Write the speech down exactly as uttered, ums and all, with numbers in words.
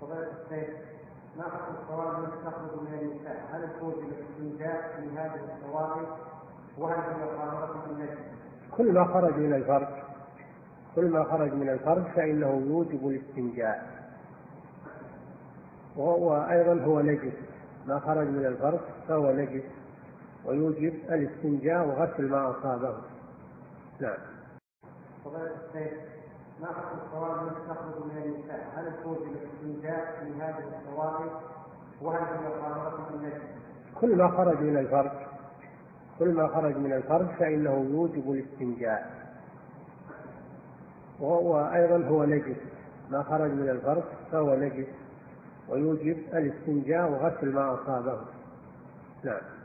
فضيلة الشيخ، ما حكم الصوارم التي تخرج من النساء؟ هل توجب الاستنجاء في هذه الصوارم؟ وهل هي طاهرة من النجس؟ كل ما خرج من الفرج كل ما خرج من الفرج فإنه يوجب الاستنجاء، وأيضا هو نجس. ما خرج من الفرج فهو نجس ويوجب الاستنجاء وغسل ما أصابه. نعم. فضيلة الشيخ، ما حكم الصوارم التي تخرج من النساء؟ هل توجب الاستنجاء في هذه الصوارم؟ وهل هي طاهرة من النجس؟ كل ما خرج من الفرج كل ما خرج من الفرج فإنه يوجب الاستنجاء، وأيضا هو نجس. ما خرج من الفرج فهو نجس ويوجب الاستنجاء وغسل ما أصابه. نعم.